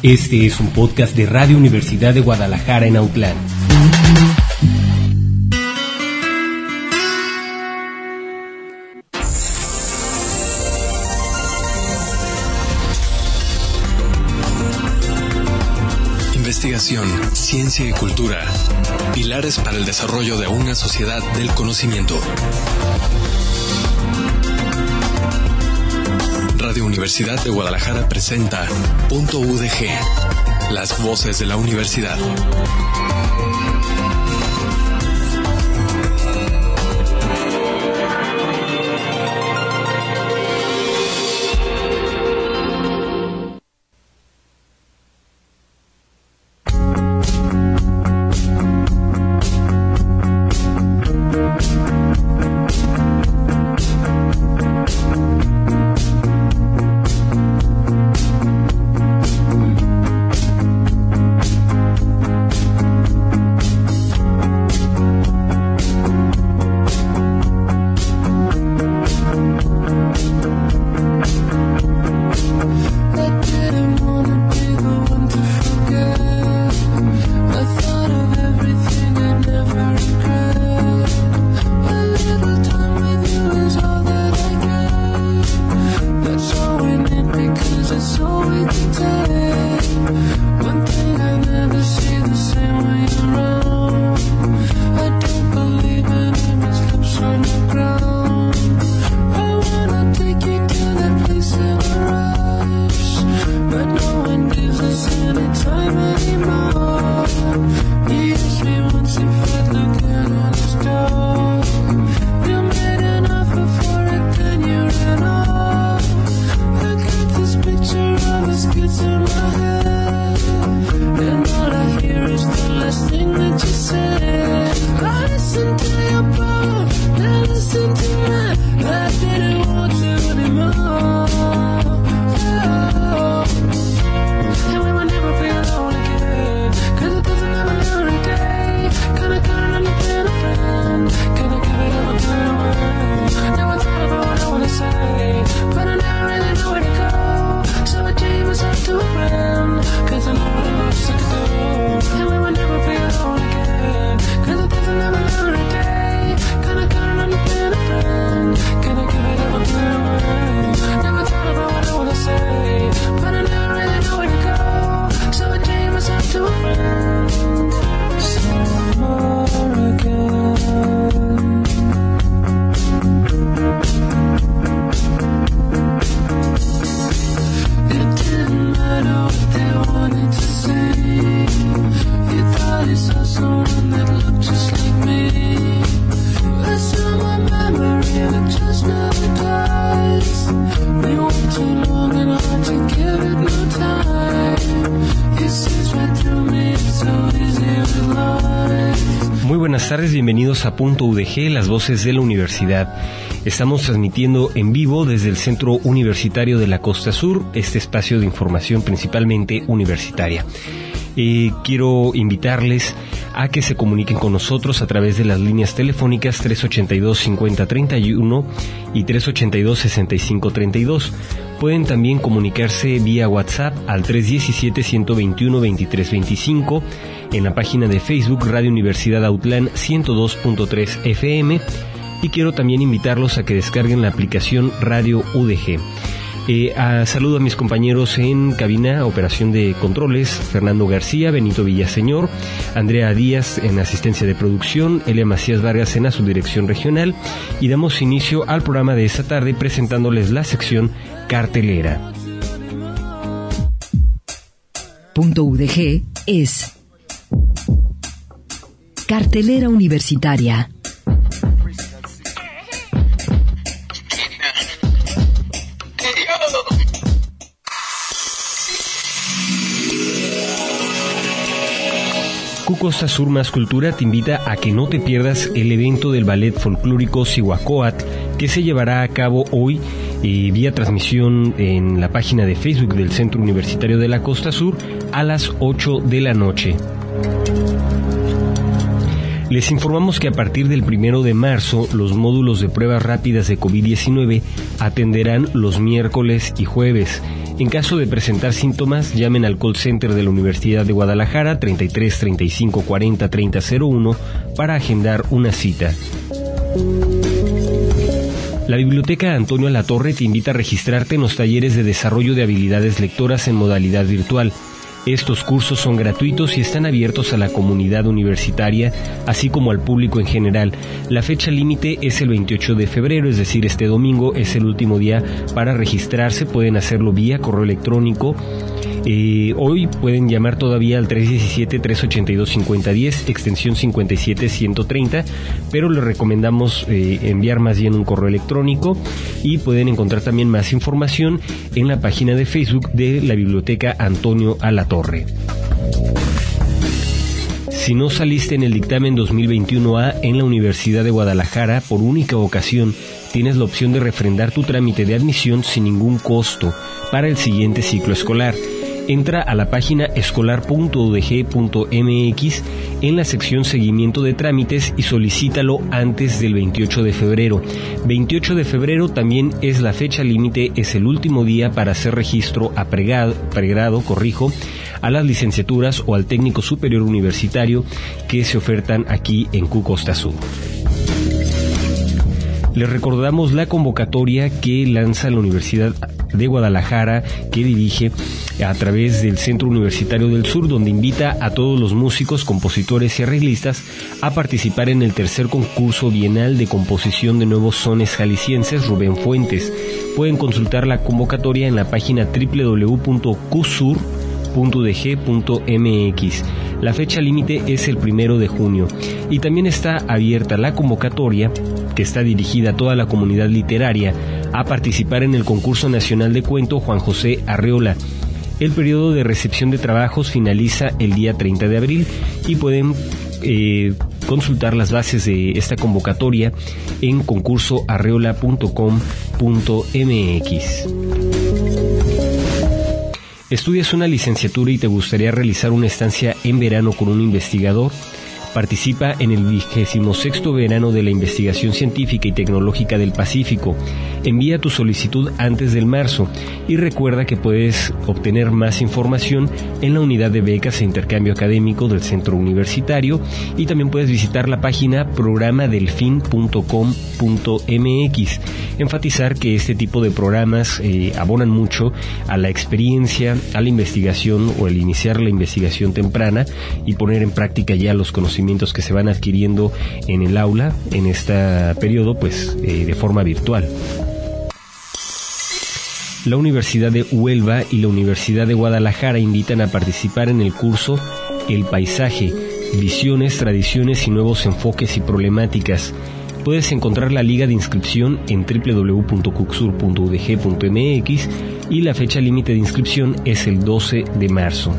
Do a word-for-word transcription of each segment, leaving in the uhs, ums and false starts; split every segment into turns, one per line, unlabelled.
Este es un podcast de Radio Universidad de Guadalajara en Autlán.
Investigación, ciencia y cultura. Pilares para el desarrollo de una sociedad del conocimiento. Radio Universidad de Guadalajara presenta Punto U D G, las voces de la universidad.
Buenas tardes, bienvenidos a Punto U D G, las voces de la universidad. Estamos transmitiendo en vivo desde el Centro Universitario de la Costa Sur, este espacio de información principalmente universitaria. Eh, quiero invitarles a que se comuniquen con nosotros a través de las líneas telefónicas tres ochenta y dos, cincuenta, treinta y uno y tres ochenta y dos, sesenta y cinco, treinta y dos. Pueden también comunicarse vía WhatsApp al tres diecisiete, ciento veintiuno, veintitrés veinticinco, en la página de Facebook Radio Universidad Autlán ciento dos punto tres F M, y quiero también invitarlos a que descarguen la aplicación Radio U D G. Eh, a, saludo a mis compañeros en cabina, operación de controles, Fernando García, Benito Villaseñor, Andrea Díaz en asistencia de producción, Elia Macías Vargas en la subdirección regional, y damos inicio al programa de esta tarde presentándoles la sección cartelera.
Punto U D G es cartelera universitaria.
Q Costa Sur Más Cultura te invita a que no te pierdas el evento del ballet folclórico Cihuacóatl, que se llevará a cabo hoy eh, vía transmisión en la página de Facebook del Centro Universitario de la Costa Sur a las ocho de la noche. Les informamos que a partir del primero de marzo, los módulos de pruebas rápidas de COVID diecinueve atenderán los miércoles y jueves. En caso de presentar síntomas, llamen al call center de la Universidad de Guadalajara treinta y tres, treinta y cinco, cuarenta, treinta cero uno para agendar una cita. La Biblioteca Antonio Alatorre te invita a registrarte en los talleres de desarrollo de habilidades lectoras en modalidad virtual. Estos cursos son gratuitos y están abiertos a la comunidad universitaria, así como al público en general. La fecha límite es el veintiocho de febrero, es decir, este domingo es el último día para registrarse. Pueden hacerlo vía correo electrónico. Eh, hoy pueden llamar todavía al tres uno siete, tres ocho dos, cinco cero uno cero, extensión cincuenta y siete ciento treinta, pero les recomendamos eh, enviar más bien un correo electrónico, y pueden encontrar también más información en la página de Facebook de la Biblioteca Antonio Alatorre. Si no saliste en el dictamen dos mil veintiuno A en la Universidad de Guadalajara por única ocasión, tienes la opción de refrendar tu trámite de admisión sin ningún costo para el siguiente ciclo escolar. Entra a la página escolar punto u d g punto m x en la sección Seguimiento de Trámites y solicítalo antes del veintiocho de febrero. veintiocho de febrero también es la fecha límite, es el último día para hacer registro a pregrado, pregrado, corrijo, a las licenciaturas o al técnico superior universitario que se ofertan aquí en Q Costa Sur. Les recordamos la convocatoria que lanza la Universidad de Guadalajara, que dirige a través del Centro Universitario del Sur, donde invita a todos los músicos, compositores y arreglistas a participar en el tercer concurso bienal de composición de nuevos sones jaliscienses Rubén Fuentes. Pueden consultar la convocatoria en la página doble u doble u doble u punto q sur punto u d g punto m x. La fecha límite es el primero de junio, y también está abierta la convocatoria, que está dirigida a toda la comunidad literaria, a participar en el concurso nacional de cuento Juan José Arreola. El periodo de recepción de trabajos finaliza el día treinta de abril, y pueden eh, consultar las bases de esta convocatoria en concurso arreola punto com punto m x. ¿Estudias una licenciatura y te gustaría realizar una estancia en verano con un investigador? Participa en el vigésimo sexto verano de la investigación científica y tecnológica del Pacífico. Envía tu solicitud antes del marzo, y recuerda que puedes obtener más información en la unidad de becas e intercambio académico del centro universitario, y también puedes visitar la página programa delfin punto com punto m x. Enfatizar que este tipo de programas eh, abonan mucho a la experiencia, a la investigación, o el iniciar la investigación temprana y poner en práctica ya los conocimientos que se van adquiriendo en el aula en este periodo, pues eh, de forma virtual. La Universidad de Huelva y la Universidad de Guadalajara invitan a participar en el curso El Paisaje, Visiones, Tradiciones y Nuevos Enfoques y Problemáticas. Puedes encontrar la liga de inscripción en doble u doble u doble u punto cucsur punto u d g punto m x, y la fecha límite de inscripción es el doce de marzo.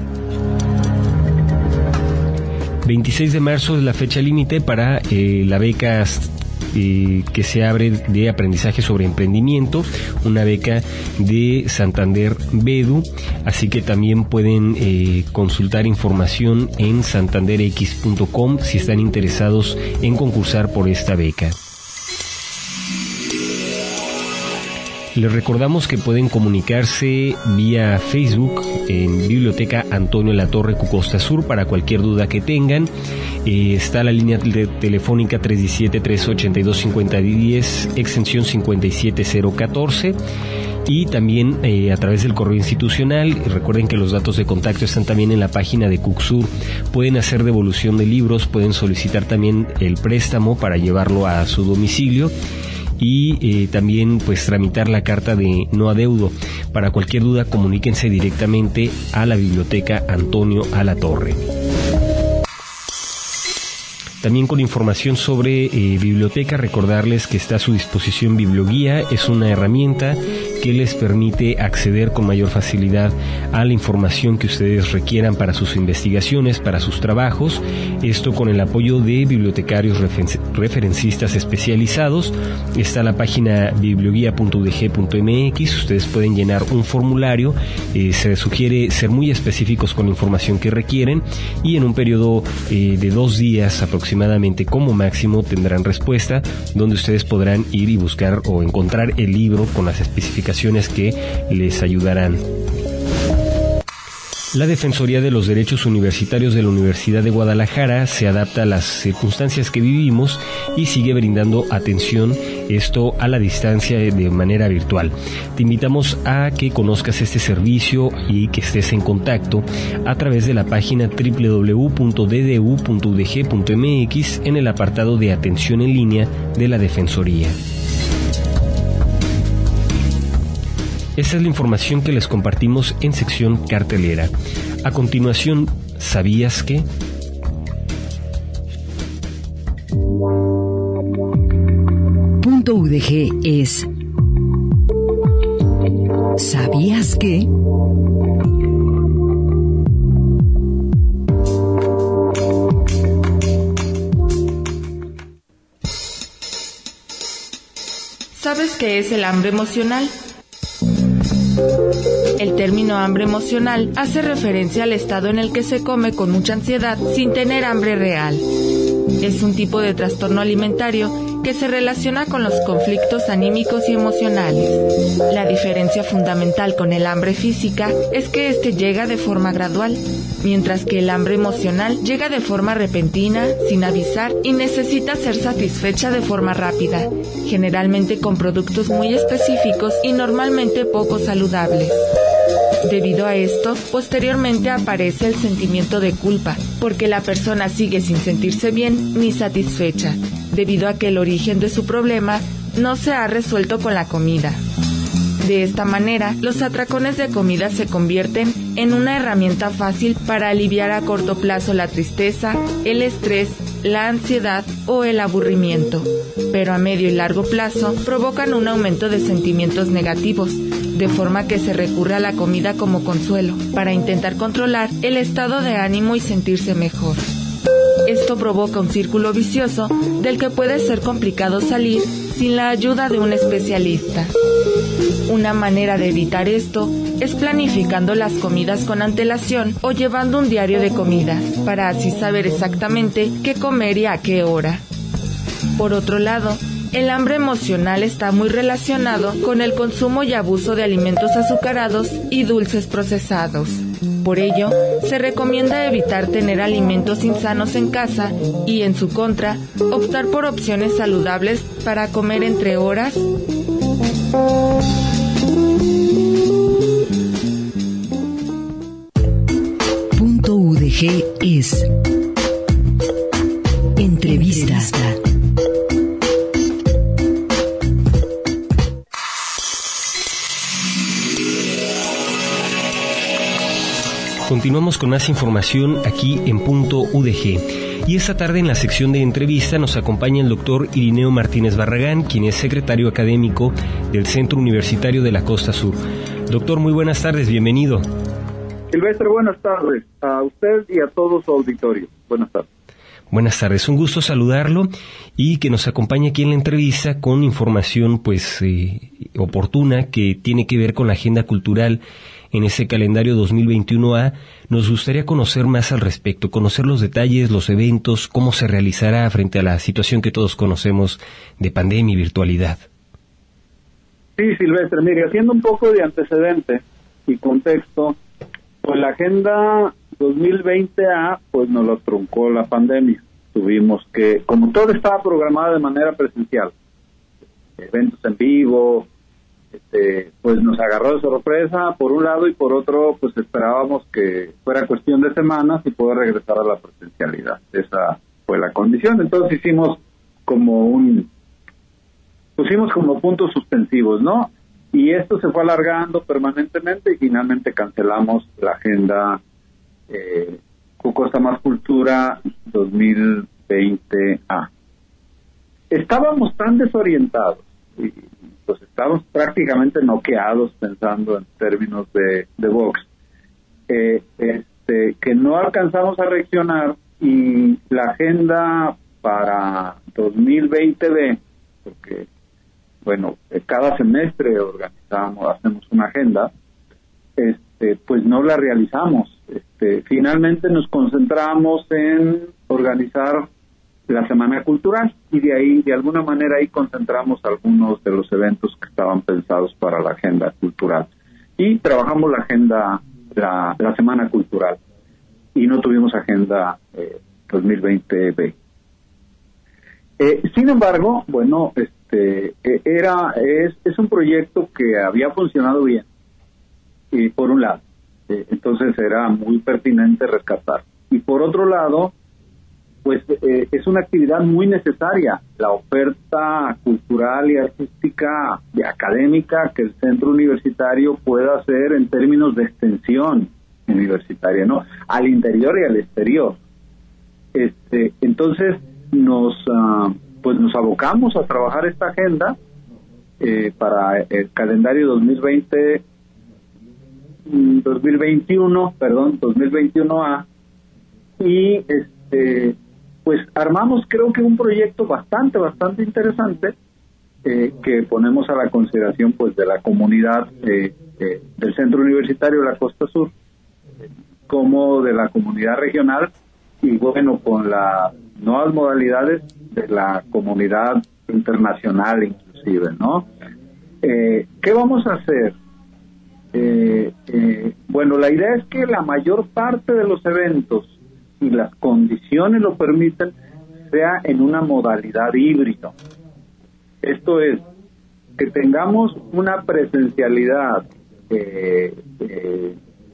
veintiséis de marzo es la fecha límite para eh, la beca eh, que se abre de aprendizaje sobre emprendimiento, una beca de Santander Bedu, así que también pueden eh, consultar información en santander x punto com si están interesados en concursar por esta beca. Les recordamos que pueden comunicarse vía Facebook en Biblioteca Antonio Alatorre Q Costa Sur para cualquier duda que tengan. Eh, está la línea de, telefónica tres uno siete, tres ocho dos, cinco cero uno cero, extensión cincuenta y siete cero catorce. Y también eh, a través del correo institucional. Recuerden que los datos de contacto están también en la página de Cucsur. Pueden hacer devolución de libros, pueden solicitar también el préstamo para llevarlo a su domicilio, y eh, también pues tramitar la carta de no adeudo. Para cualquier duda, comuníquense directamente a la Biblioteca Antonio Alatorre. También con información sobre eh, biblioteca, recordarles que está a su disposición Biblioguía. Es una herramienta que les permite acceder con mayor facilidad a la información que ustedes requieran para sus investigaciones, para sus trabajos. Esto con el apoyo de bibliotecarios refer- referencistas especializados. Está la página biblioguía punto u d g punto m x. Ustedes pueden llenar un formulario. Eh, se sugiere ser muy específicos con la información que requieren, y en un periodo eh, de dos días aproximadamente aproximadamente como máximo tendrán respuesta, donde ustedes podrán ir y buscar o encontrar el libro con las especificaciones que les ayudarán. La Defensoría de los Derechos Universitarios de la Universidad de Guadalajara se adapta a las circunstancias que vivimos y sigue brindando atención, esto a la distancia de manera virtual. Te invitamos a que conozcas este servicio y que estés en contacto a través de la página doble u doble u doble u punto d d u punto u d g punto m x en el apartado de atención en línea de la Defensoría. Esta es la información que les compartimos en sección cartelera. A continuación, ¿sabías qué?
Punto U D G es ¿sabías qué?
¿Sabes qué es el hambre emocional? El término hambre emocional hace referencia al estado en el que se come con mucha ansiedad sin tener hambre real. Es un tipo de trastorno alimentario que se relaciona con los conflictos anímicos y emocionales. La diferencia fundamental con el hambre física es que este llega de forma gradual, mientras que el hambre emocional llega de forma repentina, sin avisar y necesita ser satisfecha de forma rápida, generalmente con productos muy específicos y normalmente poco saludables. Debido a esto, posteriormente aparece el sentimiento de culpa, porque la persona sigue sin sentirse bien ni satisfecha, debido a que el origen de su problema no se ha resuelto con la comida. De esta manera, los atracones de comida se convierten en una herramienta fácil para aliviar a corto plazo la tristeza, el estrés, la ansiedad o el aburrimiento, pero a medio y largo plazo provocan un aumento de sentimientos negativos, de forma que se recurre a la comida como consuelo, para intentar controlar el estado de ánimo y sentirse mejor. Esto provoca un círculo vicioso del que puede ser complicado salir sin la ayuda de un especialista. Una manera de evitar esto es planificando las comidas con antelación o llevando un diario de comidas, para así saber exactamente qué comer y a qué hora. Por otro lado, el hambre emocional está muy relacionado con el consumo y abuso de alimentos azucarados y dulces procesados. Por ello, se recomienda evitar tener alimentos insanos en casa y, en su contra, optar por opciones saludables para comer entre horas.
Punto U D G es entrevista.
Continuamos con más información aquí en Punto U D G. Y esta tarde en la sección de entrevista nos acompaña el doctor Irineo Martínez Barragán, quien es secretario académico del Centro Universitario de la Costa Sur. Doctor, muy buenas tardes, bienvenido.
Silvestre, buenas tardes a usted y a todo su auditorio. Buenas tardes.
Buenas tardes, un gusto saludarlo y que nos acompañe aquí en la entrevista con información pues eh, oportuna que tiene que ver con la agenda cultural en ese calendario dos mil veintiuno A. Nos gustaría conocer más al respecto, conocer los detalles, los eventos, cómo se realizará frente a la situación que todos conocemos de pandemia y virtualidad.
Sí, Silvestre, mire, haciendo un poco de antecedente y contexto, pues la agenda dos mil veinte A, pues nos lo truncó la pandemia. Tuvimos que, como todo estaba programado de manera presencial, eventos en vivo, este, pues nos agarró de sorpresa por un lado y por otro, pues esperábamos que fuera cuestión de semanas y poder regresar a la presencialidad. Esa fue la condición. Entonces hicimos como un, pusimos como puntos suspensivos, ¿no? Y esto se fue alargando permanentemente y finalmente cancelamos la agenda eh, Costa Más Cultura dos mil veinte A. Estábamos tan desorientados y pues estábamos prácticamente noqueados pensando en términos de, de box, eh, este, que no alcanzamos a reaccionar y la agenda para dos mil veinte B, porque bueno, cada semestre organizamos, hacemos una agenda, este, pues no la realizamos. Este, finalmente nos concentramos en organizar la Semana Cultural y de ahí, de alguna manera, ahí concentramos algunos de los eventos que estaban pensados para la agenda cultural. Y trabajamos la agenda la, la Semana Cultural y no tuvimos agenda eh, dos mil veinte B. Eh, sin embargo, bueno, este eh, era es, es un proyecto que había funcionado bien, y por un lado, eh, entonces era muy pertinente rescatar. Y por otro lado, pues eh, es una actividad muy necesaria, la oferta cultural y artística y académica que el centro universitario pueda hacer en términos de extensión universitaria, ¿no? Al interior y al exterior. Este, entonces nos uh, pues nos abocamos a trabajar esta agenda eh, para el calendario dos mil veinte dos mil veintiuno, perdón, dos mil veintiuno A, y este pues armamos creo que un proyecto bastante, bastante interesante eh, que ponemos a la consideración pues de la comunidad eh, eh, del Centro Universitario de la Costa Sur, eh, como de la comunidad regional, y bueno, con las nuevas modalidades de la comunidad internacional inclusive, ¿no? Eh, ¿Qué vamos a hacer? Eh, eh, bueno, la idea es que la mayor parte de los eventos, si las condiciones lo permiten, sea en una modalidad híbrida. Esto es, que tengamos una presencialidad eh, eh,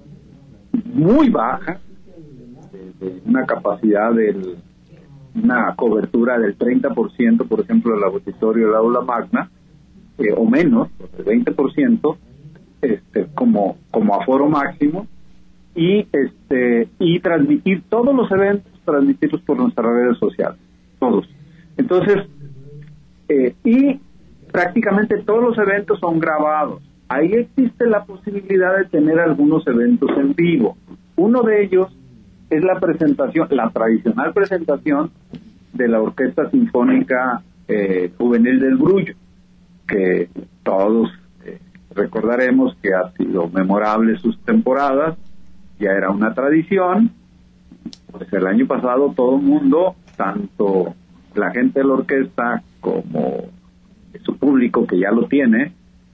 muy baja, de, de una capacidad del una cobertura del treinta por ciento, por ejemplo, del auditorio del aula magna, eh, o menos, del veinte por ciento, este, como como aforo máximo, y este y transmitir todos los eventos, transmitirlos por nuestras redes sociales, todos. Entonces, eh, y prácticamente todos los eventos son grabados. Ahí existe la posibilidad de tener algunos eventos en vivo. Uno de ellos es la presentación, la tradicional presentación de la Orquesta Sinfónica eh, Juvenil del Brullo, que todos eh, recordaremos que ha sido memorable sus temporadas, ya era una tradición. Pues el año pasado todo el mundo, tanto la gente de la orquesta como su público que ya lo tiene,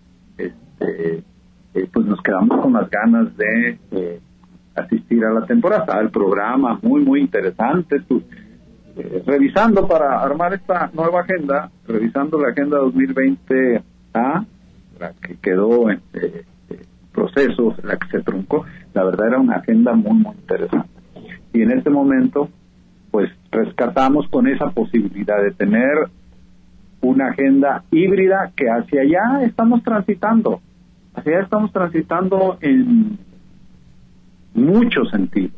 este, eh, pues nos quedamos con las ganas de eh, asistir a la temporada. El programa muy muy interesante. Tú, eh, revisando para armar esta nueva agenda, revisando la agenda dos mil veinte A, la que quedó en eh, proceso, la que se truncó, la verdad era una agenda muy muy interesante. Y en este momento pues rescatamos con esa posibilidad de tener una agenda híbrida que hacia allá estamos transitando, hacia allá estamos transitando en muchos sentidos.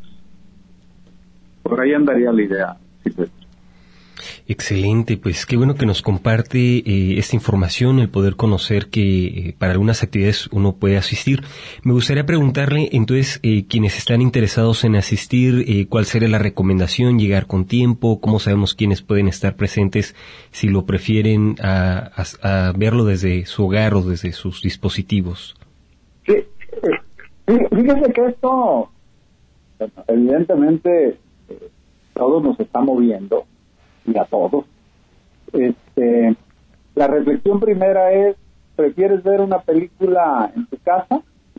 Por ahí andaría la idea, Silvestre.
Excelente, pues qué bueno que nos comparte eh, esta información, el poder conocer que eh, para algunas actividades uno puede asistir. Me gustaría preguntarle, entonces, eh, quienes están interesados en asistir, eh, ¿cuál sería la recomendación? ¿Llegar con tiempo? ¿Cómo sabemos quiénes pueden estar presentes si lo prefieren a, a, a verlo desde su hogar o desde sus dispositivos?
Sí, eh, fíjese que esto, evidentemente, eh, todos nos está moviendo, y a todos. Este, la reflexión primera es, ¿prefieres ver una película en tu casa,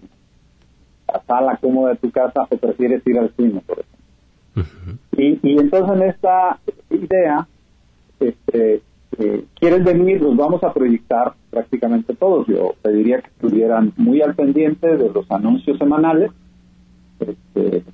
la sala cómoda de tu casa, o prefieres ir al cine, por ejemplo? Uh-huh. Y, y entonces en esta idea, este, eh, ¿quieres venir? Los vamos a proyectar prácticamente todos. Yo pediría que estuvieran muy al pendiente de los anuncios semanales, este,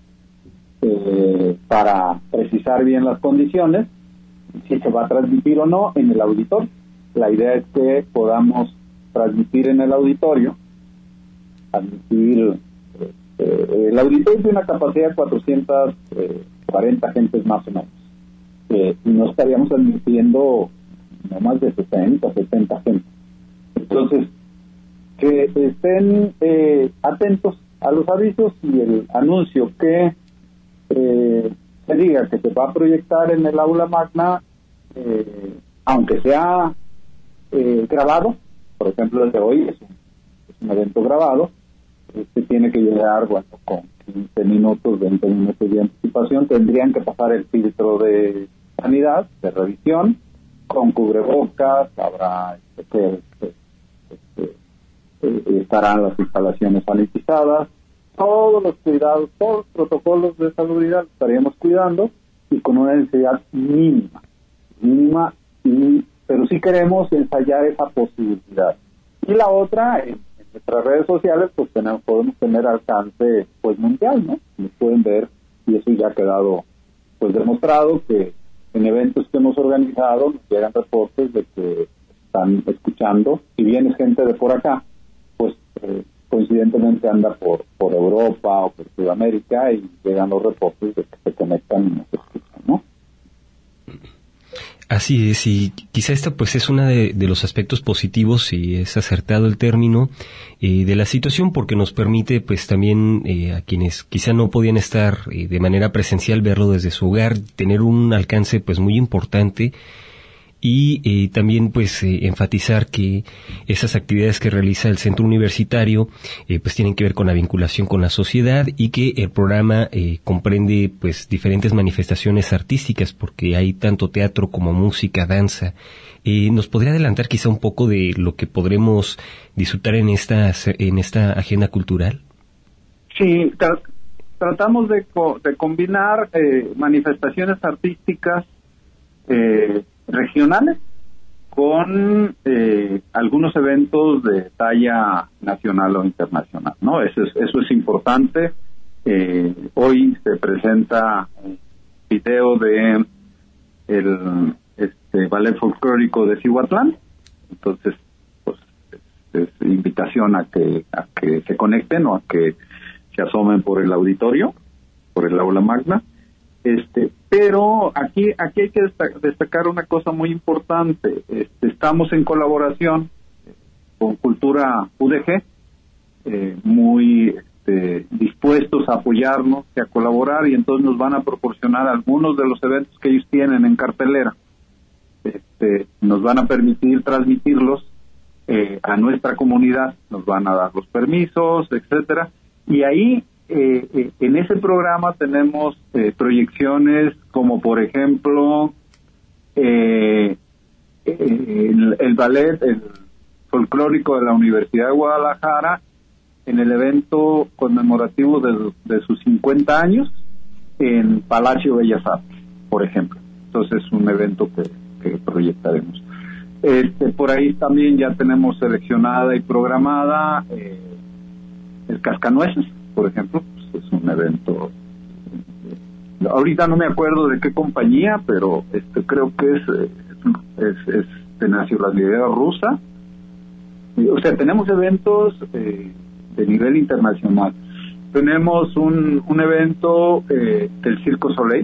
eh, para precisar bien las condiciones, si se va a transmitir o no en el auditorio. La idea es que podamos transmitir en el auditorio, transmitir, eh, el auditorio tiene una capacidad de cuatrocientas cuarenta gentes más o menos, eh, y no estaríamos admitiendo no más de sesenta, setenta gentes. Entonces, que estén eh, atentos a los avisos y el anuncio que eh, se diga que se va a proyectar en el aula magna, eh, aunque sea eh, grabado, por ejemplo el de hoy es un, es un evento grabado, este tiene que llegar, bueno, con quince minutos, veinte minutos de anticipación, tendrían que pasar el filtro de sanidad, de revisión, con cubrebocas, habrá este, que este, este, eh, estarán las instalaciones sanitizadas, todos los cuidados, todos los protocolos de salubridad los estaríamos cuidando y con una densidad mínima, mínima, y, pero sí queremos ensayar esa posibilidad. Y la otra, en, en nuestras redes sociales, pues tenemos, podemos tener alcance pues mundial, ¿no? Nos pueden ver, y eso ya ha quedado pues demostrado, que en eventos que hemos organizado nos llegan reportes de que están escuchando, si bien es gente de por acá, pues eh, coincidentemente anda por por Europa o por Sudamérica y llegan los reportes de que se conectan y nos escuchan, ¿no?
Así es, y quizá esta pues es una de, de los aspectos positivos, si es acertado el término, eh, de la situación, porque nos permite pues también eh, a quienes quizá no podían estar eh, de manera presencial, verlo desde su hogar, tener un alcance pues muy importante, y eh, también pues eh, enfatizar que esas actividades que realiza el centro universitario eh, pues tienen que ver con la vinculación con la sociedad, y que el programa eh, comprende pues diferentes manifestaciones artísticas, porque hay tanto teatro como música, danza. Eh, ¿Nos podría adelantar quizá un poco de lo que podremos disfrutar en esta en esta agenda cultural?
Sí, tra- tratamos de, co- de combinar eh, manifestaciones artísticas eh, regionales con eh, algunos eventos de talla nacional o internacional, ¿no? Eso es, eso es importante. Eh, hoy se presenta un video de el este ballet folclórico de Cihuatlán, entonces pues es, es invitación a que a que se conecten o a que se asomen por el auditorio, por el aula magna. Este, pero aquí aquí hay que destacar una cosa muy importante. Este, estamos en colaboración con Cultura U D G, eh, muy este, dispuestos a apoyarnos y a colaborar, y entonces nos van a proporcionar algunos de los eventos que ellos tienen en cartelera. Este, nos van a permitir transmitirlos eh, a nuestra comunidad, nos van a dar los permisos, etcétera, y ahí Eh, eh, en ese programa tenemos eh, proyecciones como, por ejemplo, eh, el, el ballet el folclórico de la Universidad de Guadalajara en el evento conmemorativo de, de sus cincuenta años en Palacio Bellas Artes, por ejemplo. Entonces es un evento que, que proyectaremos. Este, por ahí también ya tenemos seleccionada y programada eh, el Cascanueces, por ejemplo, pues es un evento. Ahorita no me acuerdo de qué compañía, pero este creo que es es, es de nacionalidad rusa. O sea, tenemos eventos eh, de nivel internacional. Tenemos un, un evento eh, del Circo Soleil,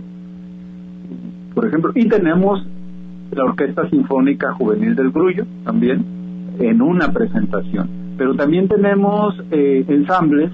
por ejemplo, y tenemos la Orquesta Sinfónica Juvenil del Grullo también en una presentación. Pero también tenemos eh, ensambles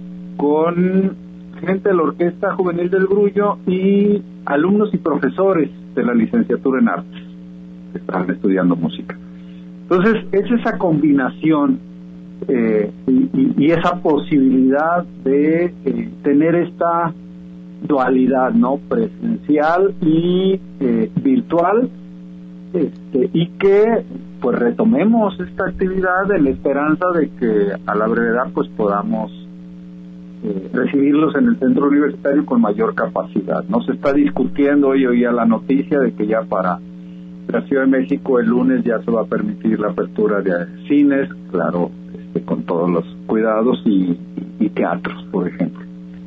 con gente de la Orquesta Juvenil del Grullo y alumnos y profesores de la licenciatura en artes que están estudiando música. Entonces, es esa combinación eh, y, y, y esa posibilidad de eh, tener esta dualidad, ¿no? Presencial y eh, virtual, este, y que pues retomemos esta actividad en la esperanza de que a la brevedad pues podamos Eh, recibirlos en el centro universitario con mayor capacidad. No se está discutiendo, hoy oía la noticia de que ya para la Ciudad de México el lunes ya se va a permitir la apertura de cines, claro, este, con todos los cuidados, y, y teatros, por ejemplo.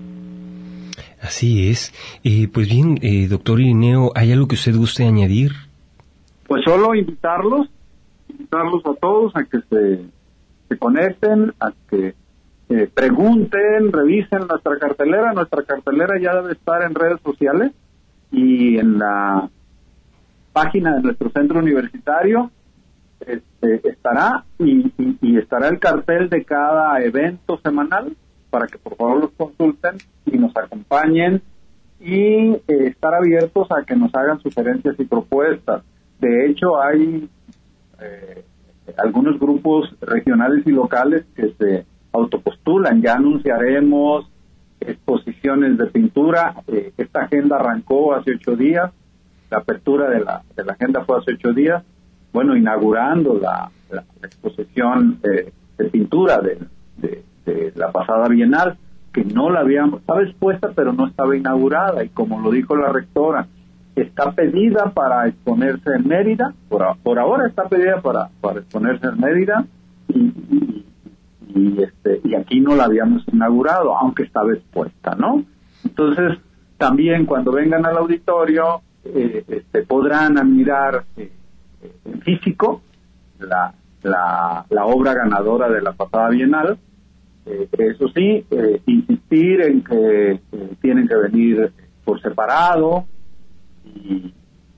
Así es. Eh, pues bien, eh, doctor Irineo, ¿hay algo que usted guste añadir?
Pues solo invitarlos, invitarlos a todos a que se, se conecten, a que Eh, pregunten, revisen nuestra cartelera. Nuestra cartelera ya debe estar en redes sociales y en la página de nuestro centro universitario este, estará y, y, y estará el cartel de cada evento semanal para que por favor los consulten y nos acompañen, y eh, estar abiertos a que nos hagan sugerencias y propuestas. De hecho, hay eh, algunos grupos regionales y locales que se autopostulan. Ya anunciaremos exposiciones de pintura. Eh, esta agenda arrancó hace ocho días, la apertura de la de la agenda fue hace ocho días, bueno, inaugurando la, la exposición eh, de pintura de, de, de la pasada Bienal. que no la habíamos, estaba expuesta pero no estaba inaugurada, y como lo dijo la rectora, está pedida para exponerse en Mérida, por, por ahora está pedida para, para exponerse en Mérida, y, y, y, este, y aquí no la habíamos inaugurado, aunque estaba expuesta, ¿no? Entonces, también cuando vengan al auditorio, eh, este, podrán admirar eh, en físico la, la, la obra ganadora de la pasada Bienal. Eh, eso sí, eh, insistir en que eh, tienen que venir por separado, y,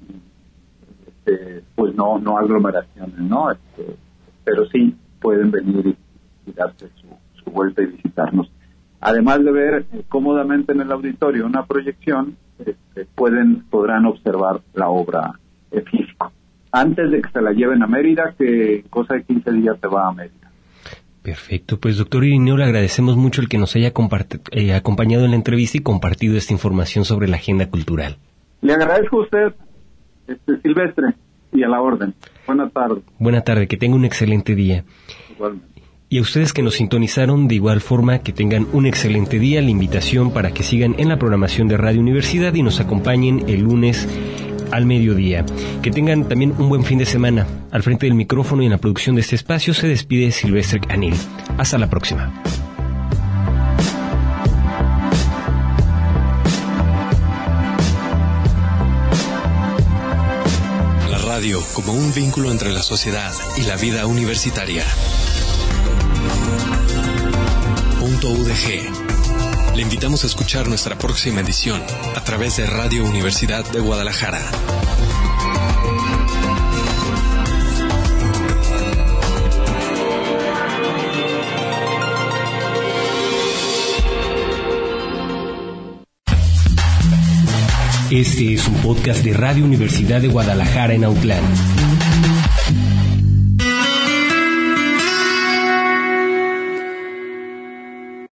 este, pues no no aglomeraciones, ¿no? Este, pero sí pueden venir y, y darse su, su vuelta y visitarnos. Además de ver eh, cómodamente en el auditorio una proyección, este, pueden podrán observar la obra en físico antes de que se la lleven a Mérida, que en cosa de quince días se va a Mérida.
Perfecto, pues doctor Irineo, le agradecemos mucho el que nos haya compart- eh, acompañado en la entrevista y compartido esta información sobre la agenda cultural.
Le agradezco a usted, este, Silvestre, y a la orden. Buenas tardes.
Buena tarde, que tenga un excelente día.
Igualmente.
Y a ustedes que nos sintonizaron, de igual forma, que tengan un excelente día. La invitación para que sigan en la programación de Radio Universidad y nos acompañen el lunes al mediodía. Que tengan también un buen fin de semana. Al frente del micrófono y en la producción de este espacio se despide Silvestre Canil. Hasta la próxima.
La radio como un vínculo entre la sociedad y la vida universitaria. Punto U D G. Le invitamos a escuchar nuestra próxima edición a través de Radio Universidad de Guadalajara.
Este es un podcast de Radio Universidad de Guadalajara en Autlán.